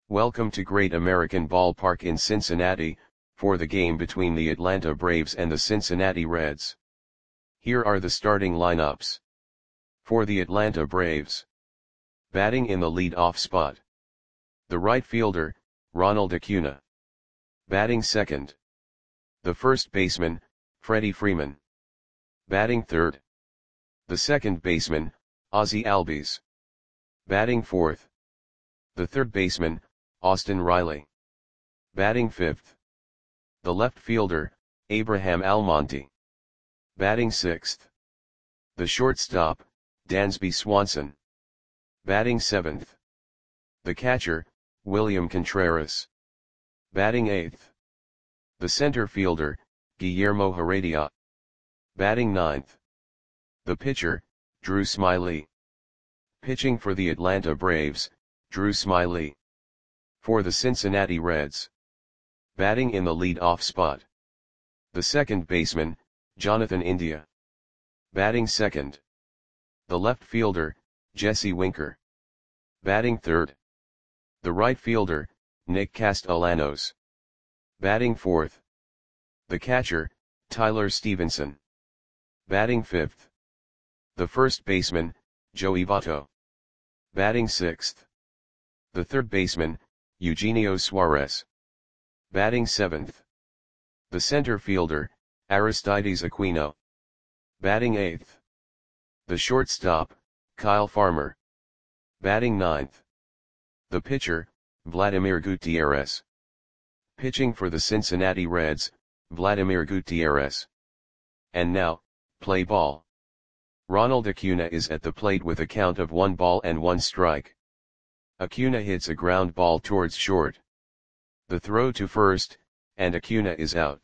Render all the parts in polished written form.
Welcome to Great American Ballpark in Cincinnati, for the game between the Atlanta Braves and the Cincinnati Reds. Here are the starting lineups. For the Atlanta Braves. Batting in the lead-off spot. The right fielder, Ronald Acuña. Batting second. The first baseman, Freddie Freeman. Batting third. The second baseman, Ozzie Albies. Batting fourth. The third baseman, Austin Riley. Batting fifth. The left fielder, Abraham Almonte. Batting sixth. The shortstop, Dansby Swanson. Batting seventh. The catcher, William Contreras. Batting eighth. The center fielder, Guillermo Heredia. Batting ninth. The pitcher, Drew Smyly. Pitching for the Atlanta Braves, Drew Smyly. For the Cincinnati Reds. Batting in the lead-off spot. The second baseman, Jonathan India. Batting second. The left fielder, Jesse Winker. Batting third. The right fielder, Nick Castellanos. Batting fourth. The catcher, Tyler Stevenson. Batting fifth. The first baseman, Joey Votto. Batting sixth. The third baseman, Eugenio Suarez. Batting seventh. The center fielder, Aristides Aquino. Batting eighth. The shortstop, Kyle Farmer. Batting ninth. The pitcher, Vladimir Gutierrez. Pitching for the Cincinnati Reds, Vladimir Gutierrez. And now, play ball. Ronald Acuña is at the plate with a count of 1-1 strike. Acuña hits a ground ball towards short. The throw to first, and Acuña is out.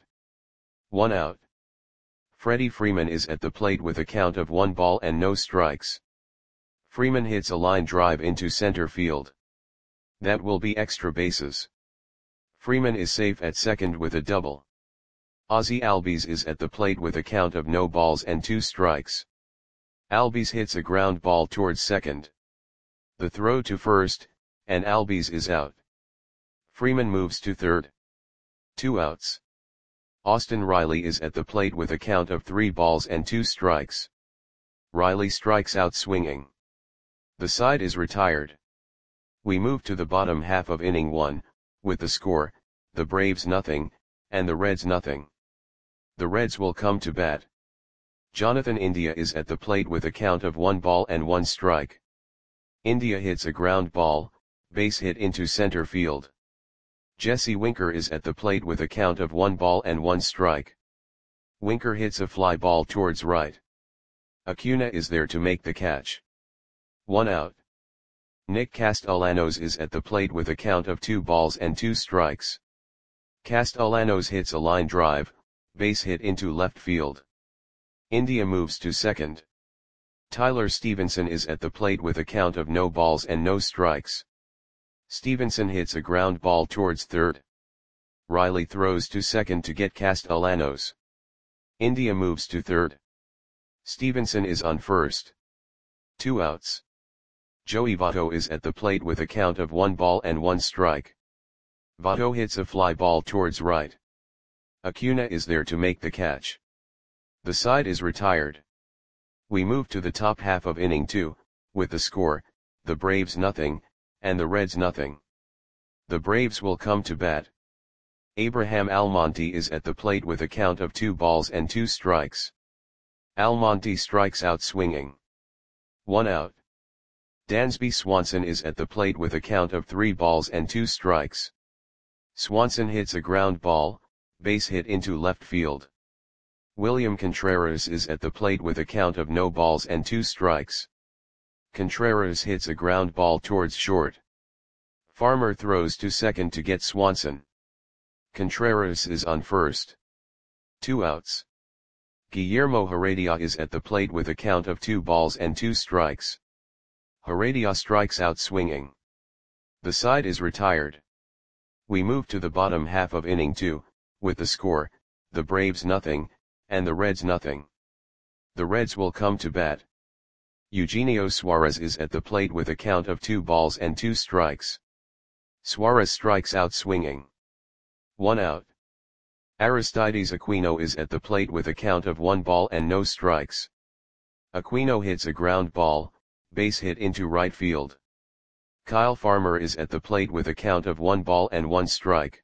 1 out. Freddie Freeman is at the plate with a count of 1-0 strikes. Freeman hits a line drive into center field. That will be extra bases. Freeman is safe at second with a double. Ozzie Albies is at the plate with a count of 0-2 strikes. Albies hits a ground ball towards second. The throw to first, and Albies is out. Freeman moves to third. 2 outs. Austin Riley is at the plate with a count of 3-2 strikes. Riley strikes out swinging. The side is retired. We move to the bottom half of inning 1, with the score, the Braves 0, and the Reds 0. The Reds will come to bat. Jonathan India is at the plate with a count of 1-1 strike. India hits a ground ball, base hit into center field. Jesse Winker is at the plate with a count of 1-1 strike. Winker hits a fly ball towards right. Acuña is there to make the catch. 1 out. Nick Castellanos is at the plate with a count of 2-2 strikes. Castellanos hits a line drive, base hit into left field. India moves to second. Tyler Stevenson is at the plate with a count of 0 strikes. Stevenson hits a ground ball towards third. Riley throws to second to get Castellanos. India moves to third. Stevenson is on first. 2 outs. Joey Votto is at the plate with a count of 1-1 strike. Votto hits a fly ball towards right. Acuña is there to make the catch. The side is retired. We move to the top half of inning 2, with the score, the Braves 0, and the Reds 0. The Braves will come to bat. Abraham Almonte is at the plate with a count of 2-2 strikes. Almonte strikes out swinging. 1 out. Dansby Swanson is at the plate with a count of 3-2 strikes. Swanson hits a ground ball, base hit into left field. William Contreras is at the plate with a count of 0-2 strikes. Contreras hits a ground ball towards short. Farmer throws to second to get Swanson. Contreras is on first. 2 outs. Guillermo Heredia is at the plate with a count of 2-2 strikes. Heredia strikes out swinging. The side is retired. We move to the bottom half of inning 2, with the score, the Braves 0, and the Reds 0. The Reds will come to bat. Eugenio Suarez is at the plate with a count of 2-2 strikes. Suarez strikes out swinging. 1 out. Aristides Aquino is at the plate with a count of 1 ball and no strikes. Aquino hits a ground ball, base hit into right field. Kyle Farmer is at the plate with a count of 1 ball and 1 strike.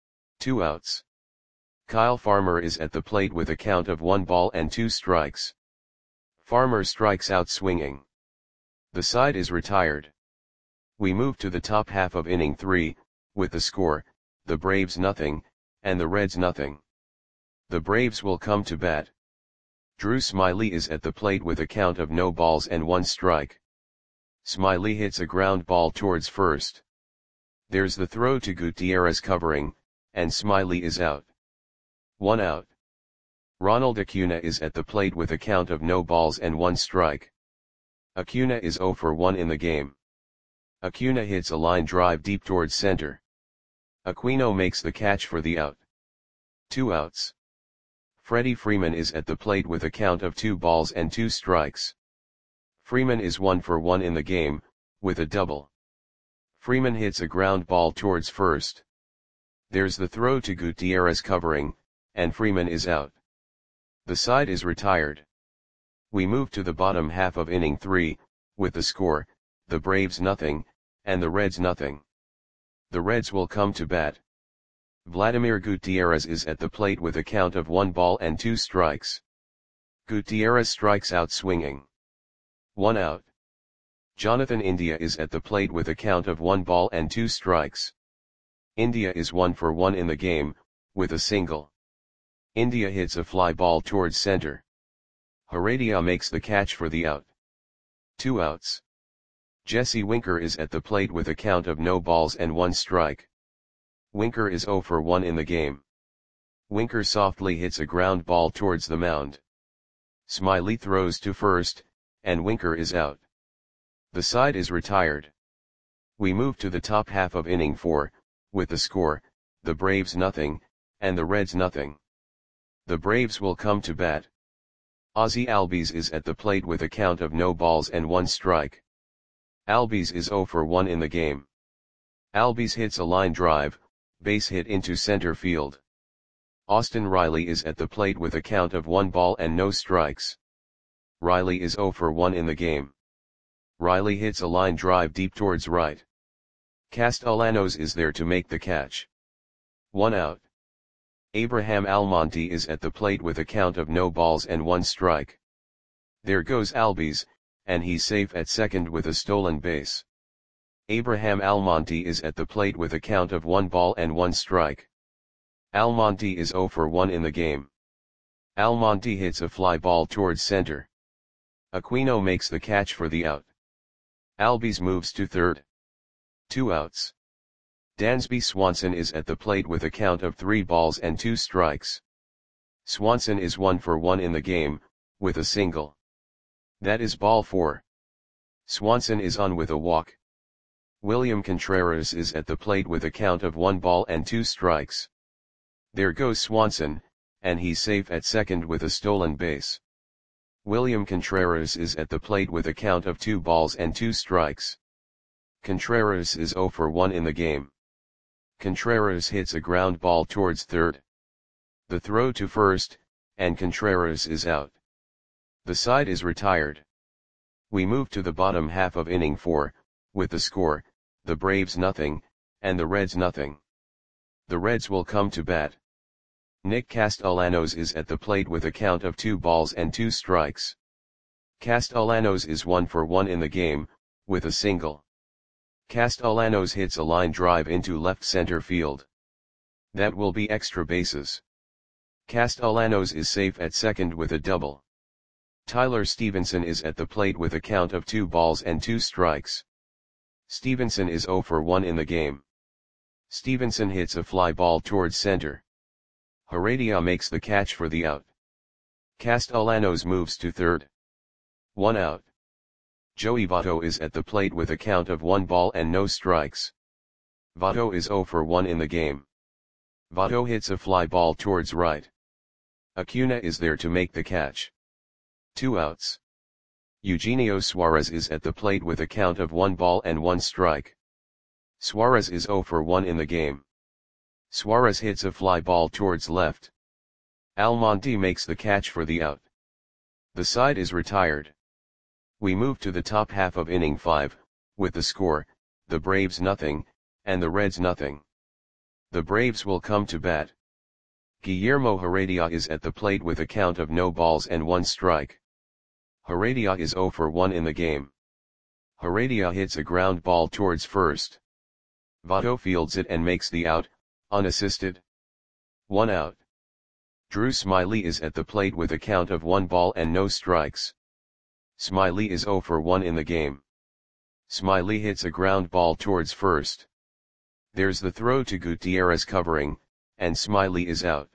2 outs. Kyle Farmer is at the plate with a count of 1 ball and 2 strikes. Farmer strikes out swinging. The side is retired. We move to the top half of inning 3, with the score, the Braves nothing, and the Reds nothing. The Braves will come to bat. Drew Smyly is at the plate with a count of no balls and 1 strike. Smyly hits a ground ball towards first. There's the throw to Gutierrez covering, and Smyly is out. 1 out. Ronald Acuna is at the plate with a count of no balls and 1 strike. Acuna is 0 for 1 in the game. Acuna hits a line drive deep towards center. Aquino makes the catch for the out. 2 outs. Freddie Freeman is at the plate with a count of 2 balls and 2 strikes. Freeman is 1 for 1 in the game, with a double. Freeman hits a ground ball towards first. There's the throw to Gutierrez covering, and Freeman is out. The side is retired. We move to the bottom half of inning 3, with the score, the Braves nothing, and the Reds nothing. The Reds will come to bat. Vladimir Gutierrez is at the plate with a count of 1 ball and 2 strikes. Gutierrez strikes out swinging. 1 out. Jonathan India is at the plate with a count of 1 ball and 2 strikes. India is 1 for 1 in the game, with a single. India hits a fly ball towards center. Heredia makes the catch for the out. 2 outs. Jesse Winker is at the plate with a count of no balls and 1 strike. Winker is 0 for 1 in the game. Winker softly hits a ground ball towards the mound. Smyly throws to first, and Winker is out. The side is retired. We move to the top half of inning 4, with the score, the Braves nothing, and the Reds nothing. The Braves will come to bat. Ozzie Albies is at the plate with a count of no balls and 1 strike. Albies is 0 for 1 in the game. Albies hits a line drive, base hit into center field. Austin Riley is at the plate with a count of 1 ball and no strikes. Riley is 0 for 1 in the game. Riley hits a line drive deep towards right. Castellanos is there to make the catch. 1 out. Abraham Almonte is at the plate with a count of no balls and 1 strike. There goes Albies, and he's safe at second with a stolen base. Abraham Almonte is at the plate with a count of 1 ball and 1 strike. Almonte is 0 for 1 in the game. Almonte hits a fly ball towards center. Aquino makes the catch for the out. Albies moves to third. 2 outs. Dansby Swanson is at the plate with a count of 3 balls and 2 strikes. Swanson is 1 for 1 in the game, with a single. That is ball 4. Swanson is on with a walk. William Contreras is at the plate with a count of 1 ball and 2 strikes. There goes Swanson, and he's safe at second with a stolen base. William Contreras is at the plate with a count of 2 balls and 2 strikes. Contreras is 0 for 1 in the game. Contreras hits a ground ball towards third. The throw to first, and Contreras is out. The side is retired. We move to the bottom half of inning 4, with the score, the Braves nothing, and the Reds nothing. The Reds will come to bat. Nick Castellanos is at the plate with a count of 2 balls and 2 strikes. Castellanos is 1 for 1 in the game, with a single. Castellanos hits a line drive into left center field. That will be extra bases. Castellanos is safe at second with a double. Tyler Stevenson is at the plate with a count of 2 balls and 2 strikes. Stevenson is 0 for 1 in the game. Stevenson hits a fly ball towards center. Heredia makes the catch for the out. Castellanos moves to third. 1 out. Joey Votto is at the plate with a count of 1 ball and no strikes. Votto is 0 for 1 in the game. Votto hits a fly ball towards right. Acuna is there to make the catch. 2 outs. Eugenio Suarez is at the plate with a count of 1 ball and 1 strike. Suarez is 0 for 1 in the game. Suarez hits a fly ball towards left. Almonte makes the catch for the out. The side is retired. We move to the top half of inning 5, with the score, the Braves nothing, and the Reds nothing. The Braves will come to bat. Guillermo Heredia is at the plate with a count of no balls and 1 strike. Heredia is 0 for 1 in the game. Heredia hits a ground ball towards first. Votto fields it and makes the out, unassisted. 1 out. Drew Smyly is at the plate with a count of 1 ball and no strikes. Smyly is 0 for 1 in the game. Smyly hits a ground ball towards first. There's the throw to Gutierrez covering, and Smyly is out.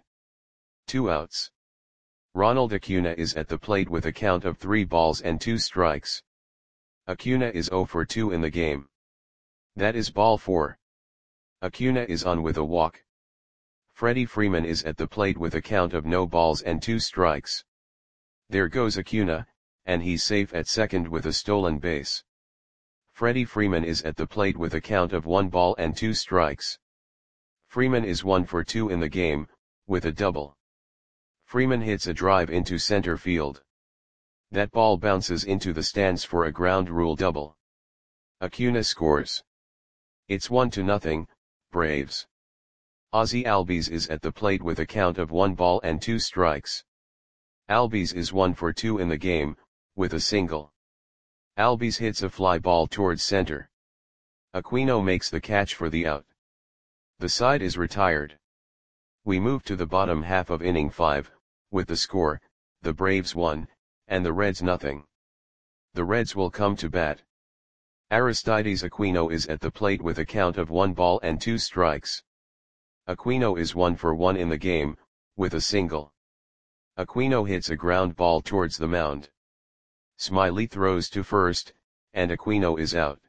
2 outs. Ronald Acuna is at the plate with a count of 3 balls and 2 strikes. Acuna is 0 for 2 in the game. That is ball 4. Acuna is on with a walk. Freddie Freeman is at the plate with a count of no balls and 2 strikes. There goes Acuna, and he's safe at second with a stolen base. Freddie Freeman is at the plate with a count of 1 ball and 2 strikes. Freeman is 1 for 2 in the game, with a double. Freeman hits a drive into center field. That ball bounces into the stands for a ground rule double. Acuna scores. It's 1-0, Braves. Ozzie Albies is at the plate with a count of 1 ball and 2 strikes. Albies is 1 for 2 in the game, with a single. Albies hits a fly ball towards center. Aquino makes the catch for the out. The side is retired. We move to the bottom half of inning 5, with the score, the Braves 1, and the Reds nothing. The Reds will come to bat. Aristides Aquino is at the plate with a count of 1 ball and 2 strikes. Aquino is 1 for 1 in the game, with a single. Aquino hits a ground ball towards the mound. Smyly throws to first, and Aquino is out.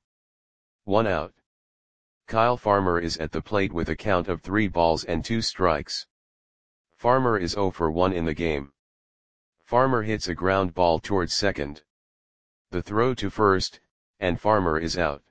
1 out. Kyle Farmer is at the plate with a count of 3 balls and 2 strikes. Farmer is 0 for 1 in the game. Farmer hits a ground ball towards second. The throw to first, and Farmer is out.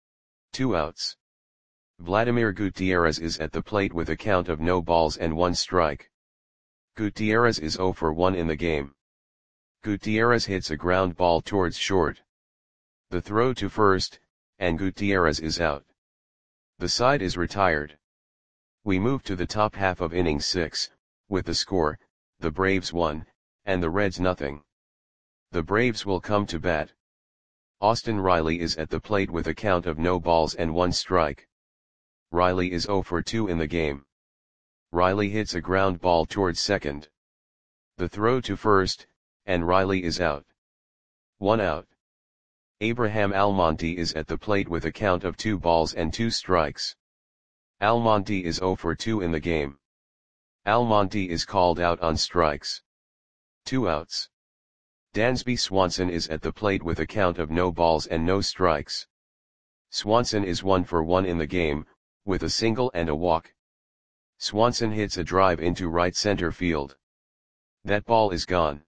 2 outs. Vladimir Gutierrez is at the plate with a count of no balls and 1 strike. Gutierrez is 0 for 1 in the game. Gutierrez hits a ground ball towards short. The throw to first, and Gutierrez is out. The side is retired. We move to the top half of inning 6, with the score, the Braves 1, and the Reds nothing. The Braves will come to bat. Austin Riley is at the plate with a count of no balls and 1 strike. Riley is 0 for 2 in the game. Riley hits a ground ball towards second. The throw to first, and Riley is out. 1 out. Abraham Almonte is at the plate with a count of 2 balls and 2 strikes. Almonte is 0 for 2 in the game. Almonte is called out on strikes. 2 outs. Dansby Swanson is at the plate with a count of no balls and no strikes. Swanson is 1 for 1 in the game, with a single and a walk. Swanson hits a drive into right center field. That ball is gone.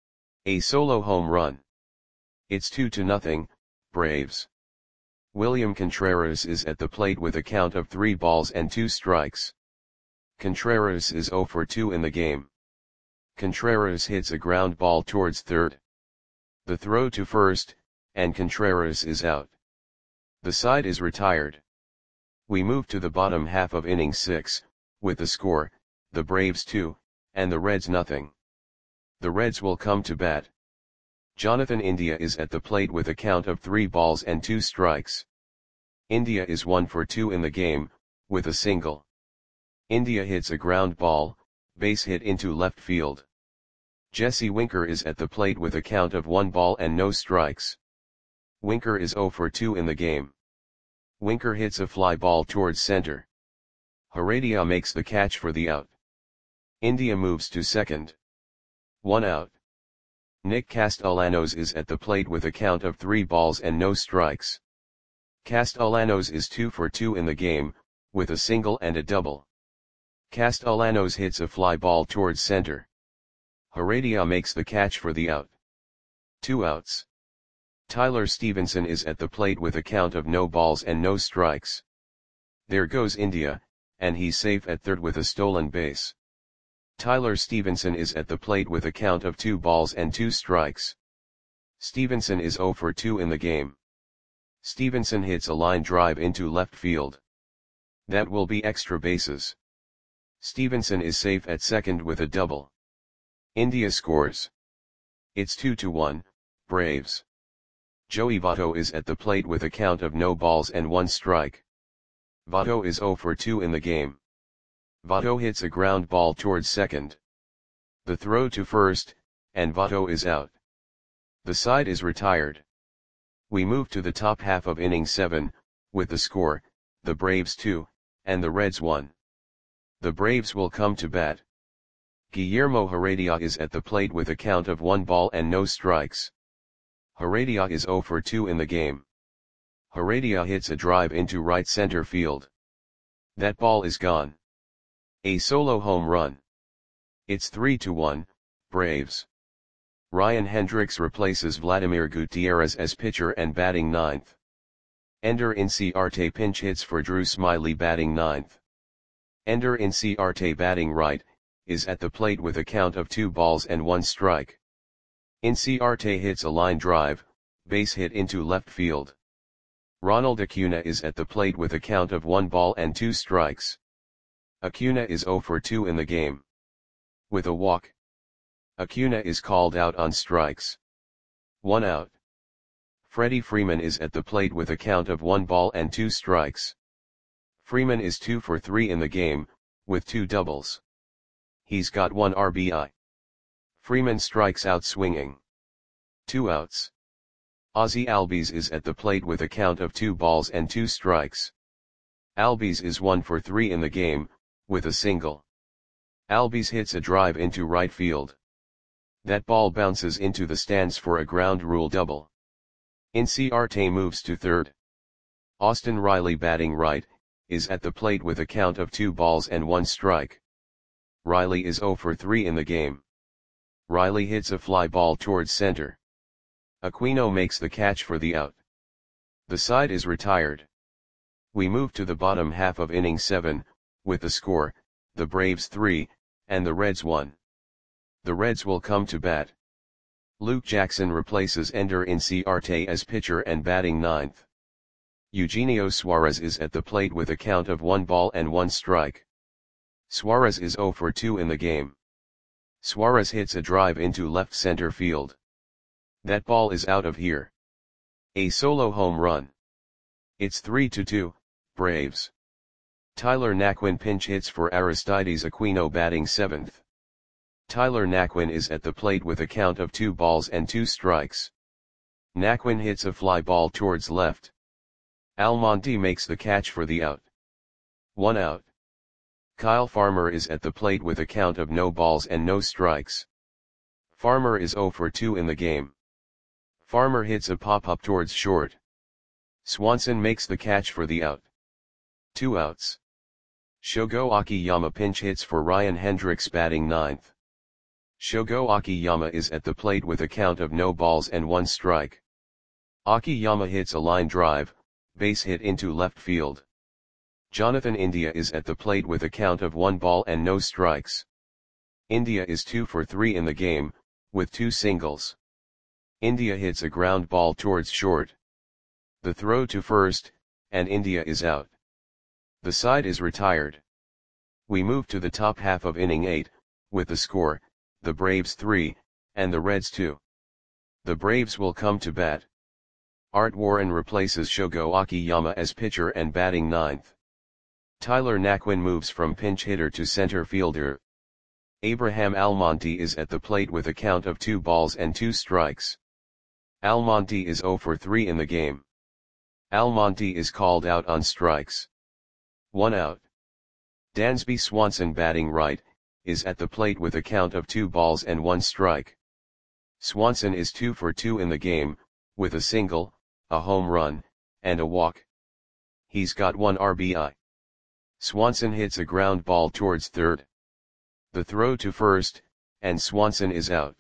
A solo home run. It's 2-0, Braves. William Contreras is at the plate with a count of 3 balls and 2 strikes. Contreras is 0 for 2 in the game. Contreras hits a ground ball towards third. The throw to first, and Contreras is out. The side is retired. We move to the bottom half of inning 6, with the score, the Braves 2, and the Reds nothing. The Reds will come to bat. Jonathan India is at the plate with a count of 3 balls and 2 strikes. India is 1 for 2 in the game, with a single. India hits a ground ball, base hit into left field. Jesse Winker is at the plate with a count of 1 ball and no strikes. Winker is 0 for 2 in the game. Winker hits a fly ball towards center. Heredia makes the catch for the out. India moves to second. 1 out. Nick Castellanos is at the plate with a count of 3 balls and no strikes. Castellanos is 2 for 2 in the game, with a single and a double. Castellanos hits a fly ball towards center. Heredia makes the catch for the out. 2 outs. Tyler Stevenson is at the plate with a count of no balls and no strikes. There goes India, and he's safe at third with a stolen base. Tyler Stevenson is at the plate with a count of 2 balls and 2 strikes. Stevenson is 0 for 2 in the game. Stevenson hits a line drive into left field. That will be extra bases. Stevenson is safe at second with a double. India scores. It's 2-1, Braves. Joey Votto is at the plate with a count of no balls and 1 strike. Votto is 0 for 2 in the game. Votto hits a ground ball towards second. The throw to first, and Votto is out. The side is retired. We move to the top half of inning 7, with the score, the Braves 2, and the Reds 1. The Braves will come to bat. Guillermo Heredia is at the plate with a count of 1 ball and no strikes. Heredia is 0 for 2 in the game. Heredia hits a drive into right center field. That ball is gone. A solo home run. It's 3-1, Braves. Ryan Hendricks replaces Vladimir Gutierrez as pitcher and batting 9th. Ender Inciarte pinch hits for Drew Smyly batting 9th. Ender Inciarte batting right, is at the plate with a count of 2 balls and 1 strike. Inciarte hits a line drive, base hit into left field. Ronald Acuna is at the plate with a count of 1 ball and 2 strikes. Acuna is 0 for 2 in the game. With a walk. Acuna is called out on strikes. 1 out. Freddie Freeman is at the plate with a count of 1 ball and 2 strikes. Freeman is 2 for 3 in the game, with 2 doubles. He's got 1 RBI. Freeman strikes out swinging. 2 outs. Ozzie Albies is at the plate with a count of 2 balls and 2 strikes. Albies is 1 for 3 in the game, with a single. Albies hits a drive into right field. That ball bounces into the stands for a ground rule double. Inciarte moves to third. Austin Riley batting right, is at the plate with a count of 2 balls and 1 strike. Riley is 0 for 3 in the game. Riley hits a fly ball towards center. Aquino makes the catch for the out. The side is retired. We move to the bottom half of inning 7, with the score, the Braves 3, and the Reds 1. The Reds will come to bat. Luke Jackson replaces Ender Inciarte as pitcher and batting 9th. Eugenio Suarez is at the plate with a count of 1 ball and 1 strike. Suarez is 0 for 2 in the game. Suarez hits a drive into left center field. That ball is out of here. A solo home run. It's 3-2, Braves. Tyler Naquin pinch hits for Aristides Aquino batting 7th. Tyler Naquin is at the plate with a count of 2 balls and 2 strikes. Naquin hits a fly ball towards left. Almonte makes the catch for the out. 1 out. Kyle Farmer is at the plate with a count of no balls and no strikes. Farmer is 0 for 2 in the game. Farmer hits a pop-up towards short. Swanson makes the catch for the out. 2 outs. Shogo Akiyama pinch hits for Ryan Hendricks batting 9th. Shogo Akiyama is at the plate with a count of no balls and 1 strike. Akiyama hits a line drive, base hit into left field. Jonathan India is at the plate with a count of 1 ball and no strikes. India is 2 for 3 in the game, with 2 singles. India hits a ground ball towards short. The throw to first, and India is out. The side is retired. We move to the top half of inning 8, with the score, the Braves 3, and the Reds 2. The Braves will come to bat. Art Warren replaces Shogo Akiyama as pitcher and batting 9th. Tyler Naquin moves from pinch hitter to center fielder. Abraham Almonte is at the plate with a count of 2 balls and 2 strikes. Almonte is 0 for 3 in the game. Almonte is called out on strikes. 1 out. Dansby Swanson batting right, is at the plate with a count of 2 balls and 1 strike. Swanson is 2 for 2 in the game, with a single, a home run, and a walk. He's got 1 RBI. Swanson hits a ground ball towards third. The throw to first, and Swanson is out.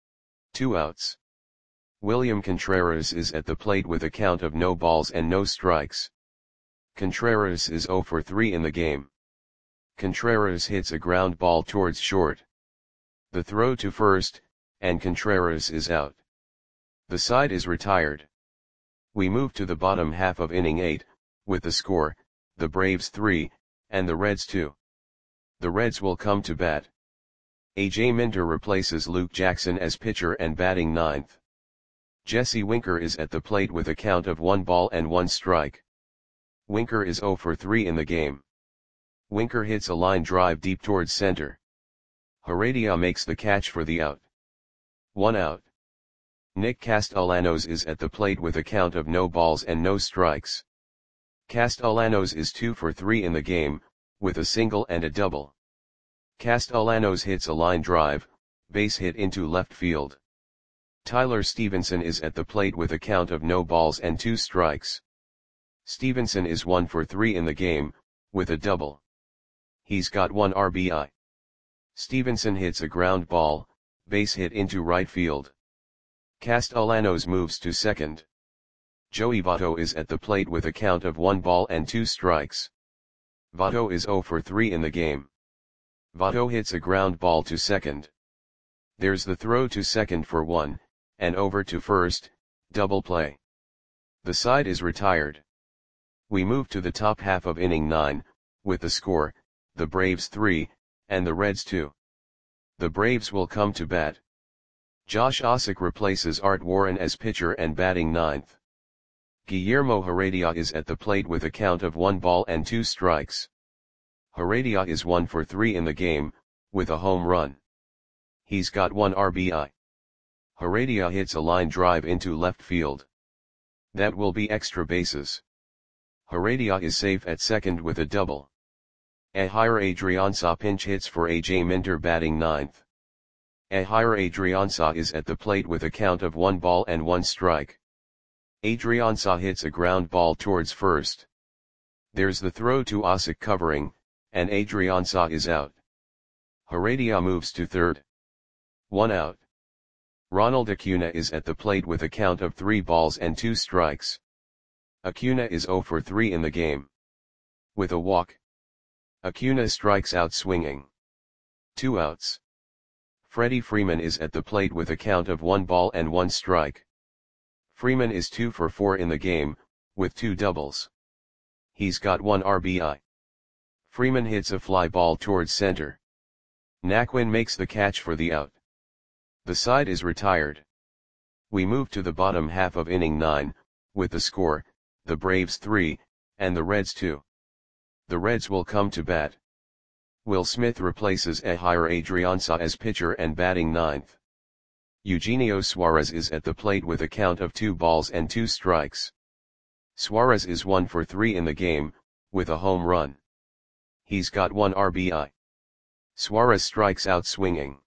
2 outs. William Contreras is at the plate with a count of no balls and no strikes. Contreras is 0 for 3 in the game. Contreras hits a ground ball towards short. The throw to first, and Contreras is out. The side is retired. We move to the bottom half of inning 8, with the score, the Braves 3, and the Reds 2. The Reds will come to bat. A.J. Minter replaces Luke Jackson as pitcher and batting ninth. Jesse Winker is at the plate with a count of 1 ball and 1 strike. Winker is 0 for 3 in the game. Winker hits a line drive deep towards center. Heredia makes the catch for the out. 1 out. Nick Castellanos is at the plate with a count of no balls and no strikes. Castellanos is 2 for 3 in the game, with a single and a double. Castellanos hits a line drive, base hit into left field. Tyler Stevenson is at the plate with a count of no balls and 2 strikes. Stevenson is 1 for 3 in the game, with a double. He's got 1 RBI. Stevenson hits a ground ball, base hit into right field. Castellanos moves to second. Joey Votto is at the plate with a count of 1 ball and 2 strikes. Votto is 0 for 3 in the game. Votto hits a ground ball to second. There's the throw to second for 1, and over to first, double play. The side is retired. We move to the top half of inning 9, with the score, the Braves 3, and the Reds 2. The Braves will come to bat. Josh Ossock replaces Art Warren as pitcher and batting ninth. Guillermo Heredia is at the plate with a count of 1 ball and 2 strikes. Heredia is 1 for 3 in the game, with a home run. He's got 1 RBI. Heredia hits a line drive into left field. That will be extra bases. Heredia is safe at second with a double. Ehire Adrianza pinch hits for A.J. Minter batting ninth. Ehire Adrianza is at the plate with a count of 1 ball and 1 strike. Adrianza hits a ground ball towards first. There's the throw to Ossock covering, and Adrianza is out. Heredia moves to third. 1 out. Ronald Acuna is at the plate with a count of 3 balls and 2 strikes. Acuna is 0 for 3 in the game. With a walk. Acuna strikes out swinging. 2 outs. Freddie Freeman is at the plate with a count of 1 ball and 1 strike. Freeman is 2 for 4 in the game, with 2 doubles. He's got 1 RBI. Freeman hits a fly ball towards center. Naquin makes the catch for the out. The side is retired. We move to the bottom half of inning 9, with the score, the Braves 3, and the Reds 2. The Reds will come to bat. Will Smith replaces Ehire Adrianza as pitcher and batting ninth. Eugenio Suarez is at the plate with a count of 2 balls and 2 strikes. Suarez is 1 for 3 in the game, with a home run. He's got 1 RBI. Suarez strikes out swinging.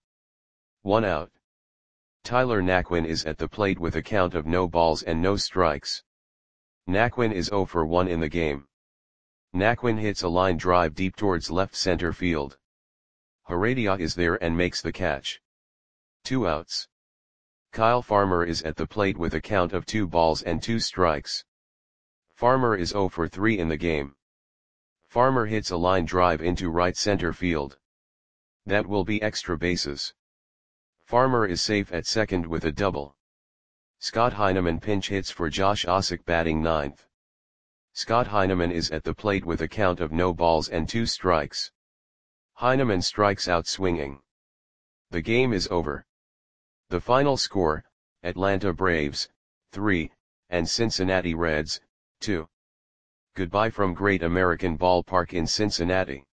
1 out. Tyler Naquin is at the plate with a count of no balls and no strikes. Naquin is 0 for 1 in the game. Naquin hits a line drive deep towards left center field. Heredia is there and makes the catch. 2 outs. Kyle Farmer is at the plate with a count of 2 balls and 2 strikes. Farmer is 0 for 3 in the game. Farmer hits a line drive into right center field. That will be extra bases. Farmer is safe at second with a double. Scott Heineman pinch hits for Josh Ossock batting ninth. Scott Heineman is at the plate with a count of no balls and 2 strikes. Heineman strikes out swinging. The game is over. The final score, Atlanta Braves, 3, and Cincinnati Reds, 2. Goodbye from Great American Ballpark in Cincinnati.